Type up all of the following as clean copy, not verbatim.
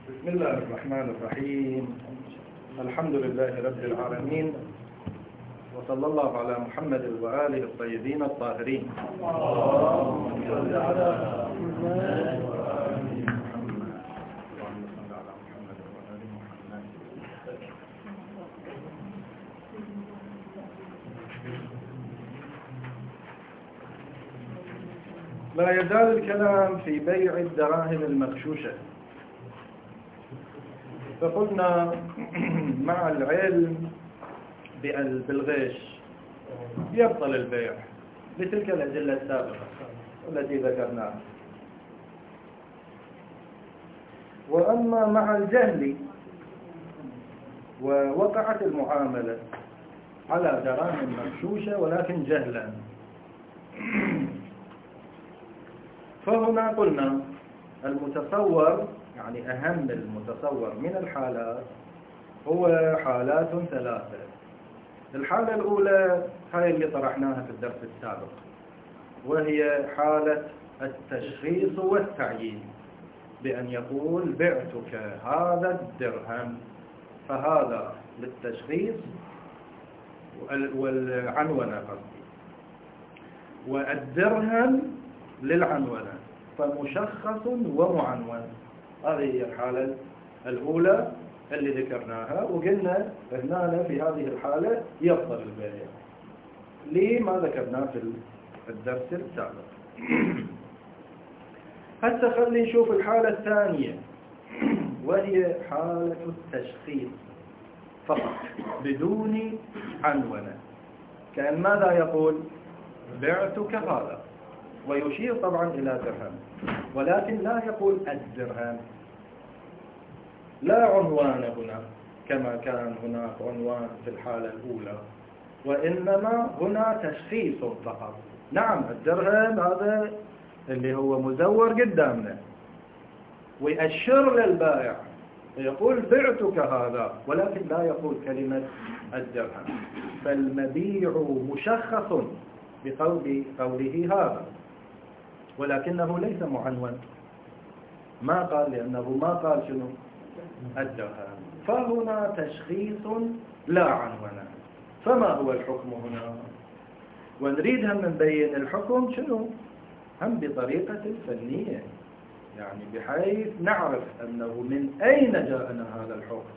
بسم الله الرحمن الرحيم. الحمد لله رب العالمين، وصلى الله على محمد وآله الطيبين الطاهرين. اللهم صل على محمد وآل محمد. اللهم صل على محمد وآل محمد. لا يزال الكلام في بيع الدراهم المغشوشة. فقلنا مع العلم بالغش يبطل البيع بتلك الأدلة السابقة التي ذكرناها. وأما مع الجهل ووقعت المعاملة على دراهم مغشوشة ولكن جهلا، فهنا قلنا المتصور، يعني أهم المتصور من الحالات هو حالات ثلاثة. الحالة الأولى هاي اللي طرحناها في الدرس السابق، وهي حالة التشخيص والتعيين، بأن يقول بعتك هذا الدرهم، فهذا للتشخيص والعنونة قصدي، والدرهم للعنونة، فمشخص ومعنون. هذه هي الحالة الأولى اللي ذكرناها، وقلنا هنا في هذه الحالة يبطل البيع لما ذكرناه في الدرس السابق. هسه خلي نشوف الحالة الثانية، وهي حالة التشخيص فقط بدون عنونة. كأن ماذا يقول؟ بعتك هذا، ويشير طبعا إلى درهم، ولكن لا يقول الدرهم، لا عنوان هنا كما كان هناك عنوان في الحالة الأولى، وإنما هنا تشخيص فقط. نعم الدرهم هذا اللي هو مزور قدامنا، ويأشر للبائع يقول بعتك هذا، ولكن لا يقول كلمة الدرهم، فالمبيع مشخص بقوله هذا، ولكنه ليس معنون. ما قال، لأنه ما قال شنو الدرهم، فهنا تشخيص لا عنون. فما هو الحكم هنا؟ ونريد هم نبين الحكم شنو هم بطريقة فنية، يعني بحيث نعرف أنه من أين جاءنا هذا الحكم.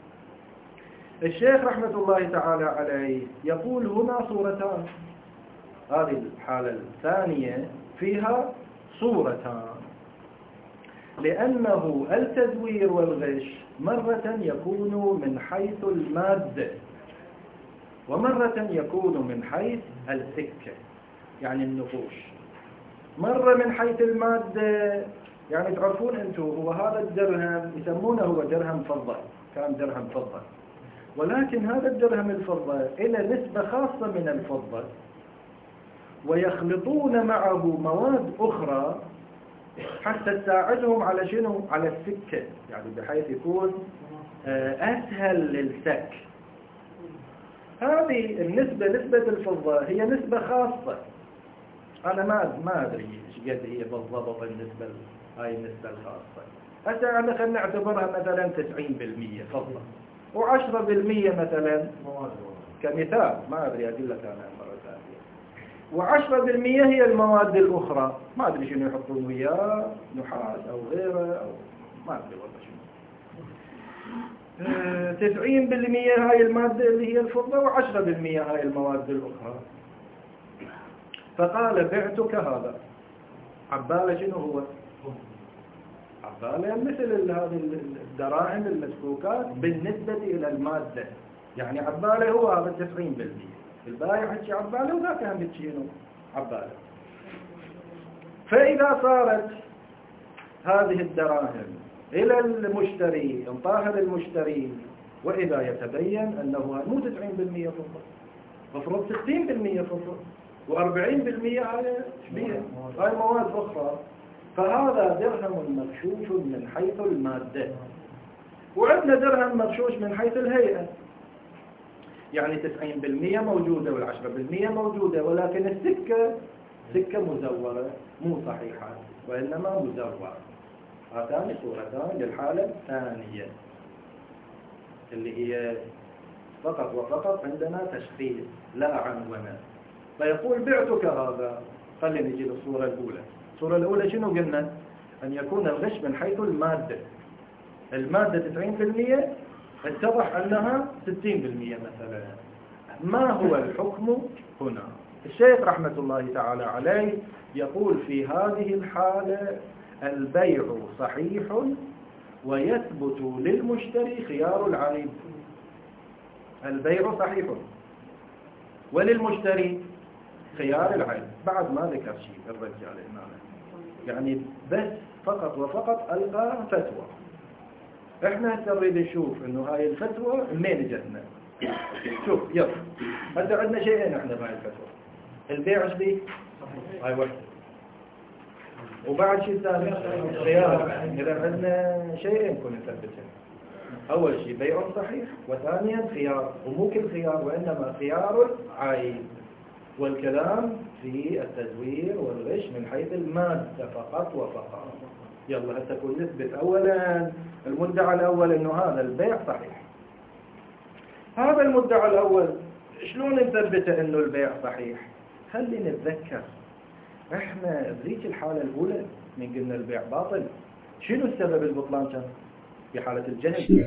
الشيخ رحمة الله تعالى عليه يقول هنا صورتان. هذه الحالة الثانية فيها صورتان، لأنه التزوير والغش مرة يكون من حيث المادة، ومرة يكون من حيث السكة، يعني النقوش. مرة من حيث المادة، يعني تعرفون أنتم هو هذا الدرهم يسمونه هو درهم فضة، كان درهم فضة، ولكن هذا الدرهم الفضة إلى نسبة خاصة من الفضة، ويخلطون معه مواد أخرى حتى تساعدهم على شنو؟ على السكة، يعني بحيث يكون أسهل للسك. هذه النسبة، نسبة الفضة، هي نسبة خاصة. أنا ما أدري إيش قد هي بالضبط النسبة، هاي النسبة الخاصة. هسه أنا خلينا نعتبرها مثلا 90% فضة، و10% مثلا كمثال، ما أدري أقول لك أنا مرة ثانية، و10% هي المواد الأخرى، ما أدري شنو يحطون وياه، نحاس أو غيره، أو ما أدري والله شنو. 90% هاي المادة اللي هي الفضة، و10% هاي المواد الأخرى. فقال بعتك هذا، عبالة شنو هو؟ عبالة مثل هذه الدراهم المسكوكات بالنسبة إلى المادة، يعني عبالة هو هذا 90%، البائع هيك عبالة وذاك هم هيك عبالة. فإذا صارت هذه الدراهم إلى المشتري، انطاها للمشتري، وإذا يتبين أنه مو 90% فضة، مفروض 60% فضة، و40% هاي مواد أخرى، فهذا درهم مغشوش من حيث المادة، وعندنا درهم مغشوش من حيث الهيئة، يعني 90% موجودة وال10% موجودة، ولكن السكة سكة مزورة مو صحيحة، وإنما مزورة. هاتان صورتان للحالة الثانية اللي هي فقط وفقط عندنا تشخيص لا عنونة. فيقول بعتك هذا. خلينا نجي للصورة الأولى. الصورة الأولى شنو قلنا؟ أن يكون الغش من حيث المادة. المادة 90%، اتضح أنها 60% مثلا. ما هو الحكم هنا؟ الشيخ رحمة الله تعالى عليه يقول في هذه الحالة البيع صحيح ويثبت للمشتري خيار العيب. البيع صحيح وللمشتري خيار العيب. بعد ما ذكر شيء الرجال يعني بس فقط وفقط ألقى فتوى. احنا نريد نشوف انه هاي الفتوى منين جتنا. شوف يلا هذا عندنا شيئين احنا بهاي الفتوى. البيع ايش بيه؟ هاي وحده. وبعد شيء ثاني خيار. اذا عندنا شيئين كنا نثبتهم. اول شيء بيع صحيح، وثانيا خيار، ومو كل خيار وانما خيار العيب. والكلام في التزوير والغش من حيث المادة فقط وفقط. يلا هسه كل نثبت اولا المدعى الاول انه هذا البيع صحيح. هذا المدعى الاول شلون نثبته انه البيع صحيح؟ خلينا نتذكر احنا بذيك الحالة الاولى من قلنا البيع باطل، شنو السبب البطلان كان في حالة الجهل؟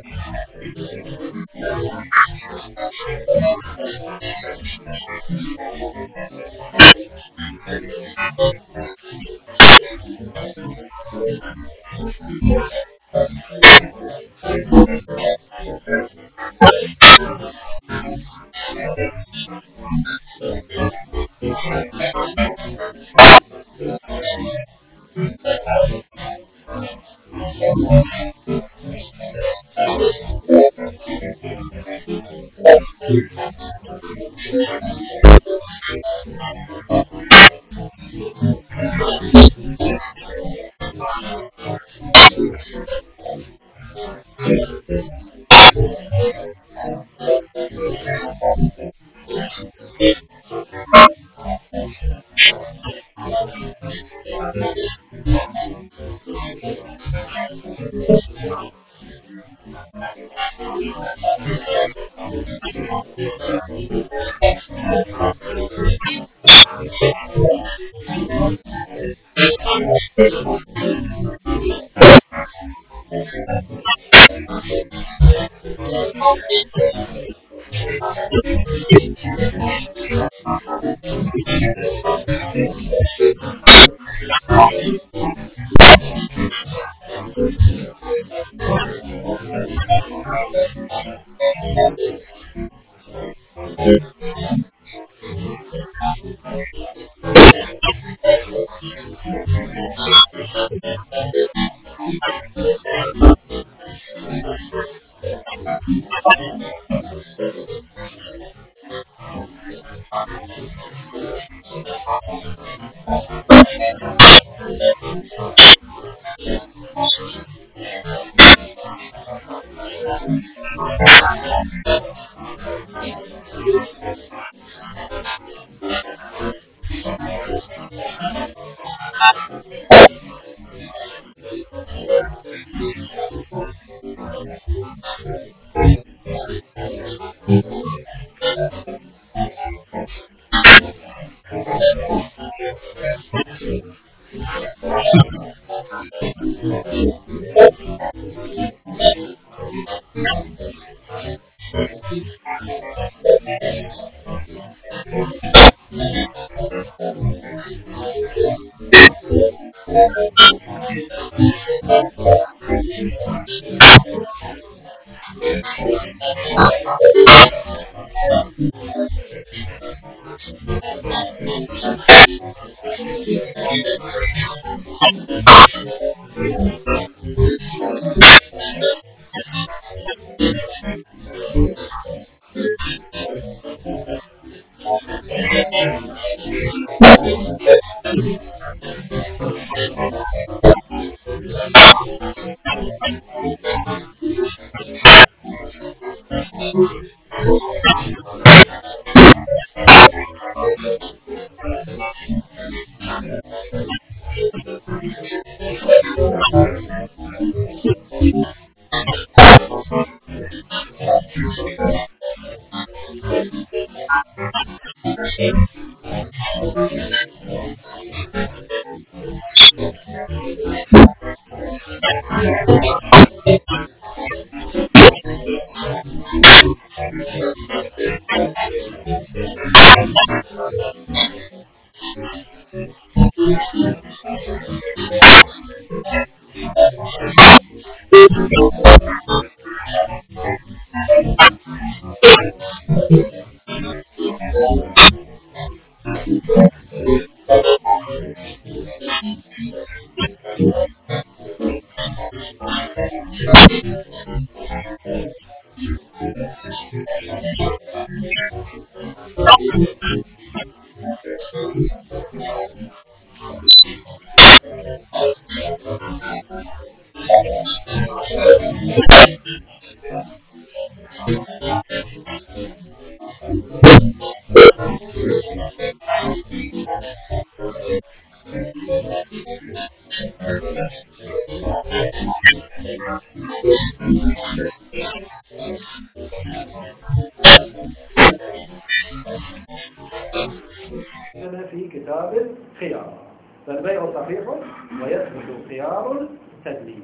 في كتاب الخيار، فالبيع صحيح ويثبت خيار التدليس.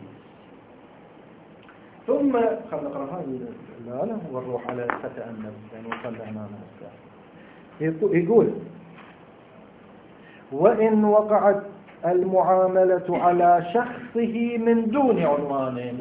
ثم خلنا نقرأ هذه الآلة ونروح على فتأنب لأنه وصلنا أمامها. يقول: وإن وقعت المعاملة على شخصه من دون عنوان،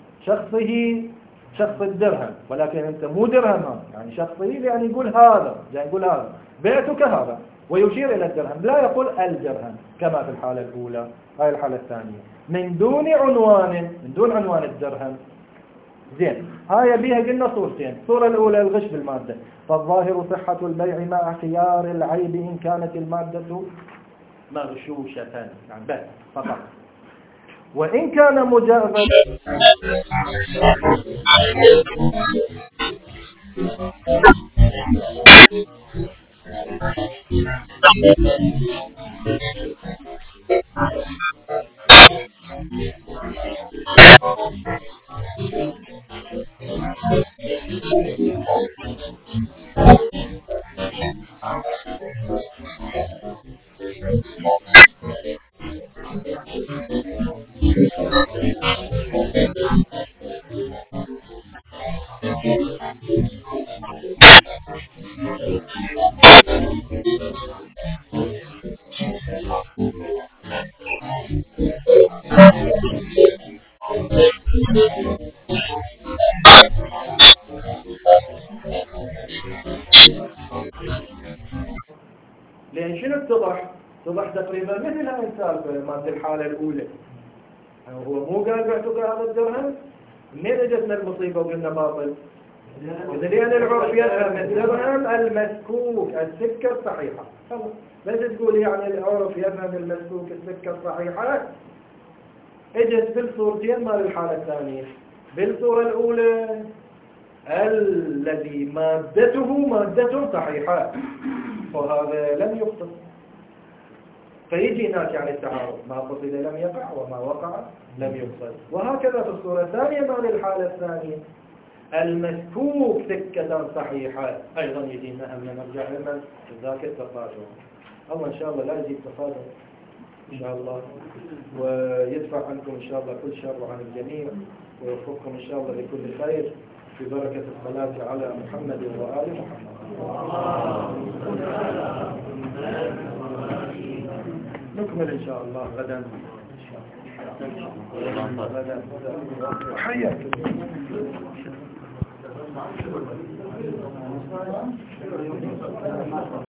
شخص الدرهم، ولكن أنت مو درهم، يعني شخصه، يعني يقول هذا، يعني يقول هذا بعتك هذا ويشير إلى الدرهم، لا يقول الدرهم كما في الحالة الأولى. هاي الحالة الثانية من دون عنوان الدرهم. زين، هاي بيها قلنا صورتين. الصورة الأولى الغش بالمادة، فالظاهر صحة البيع مع خيار العيب إن كانت المادة مغشوشة، يعني بس فقط. وإن كان مجرد لأن شنو اتضح تقريبا مثل هذه السالفة مالت الحالة الأولى. هو مو قال بعتك هذا الدرهم، منين اجتنا المصيبة وقلنا باطل؟ إذا لأن العرف يفهم الدرهم المسكوك السكة الصحيحة. بس تقول يعني العرف يفهم المسكوك السكة الصحيحة. اجت بالصورتين مال الحالة الثانية. بالصورة الأولى الذي مادته مادة صحيحة، وهذا لم يخطئ، فيجي هناك يعني التعارض، ما قصد لم يقع وما وقع لم يقصد. وهكذا في الصورة الثانية مال الحالة الثانية المسكوك سكة صحيحة، أيضا يجينا أمنا نرجع لمن ذاك التفاجؤ. الله إن شاء الله لا يجيب تفاجؤ إن شاء الله، ويدفع عنكم إن شاء الله كل شر عن الجميع، ويوفقكم إن شاء الله لكل خير في بركة الصلاة على محمد وآل محمد. نكمل إن شاء الله غدا. حياك.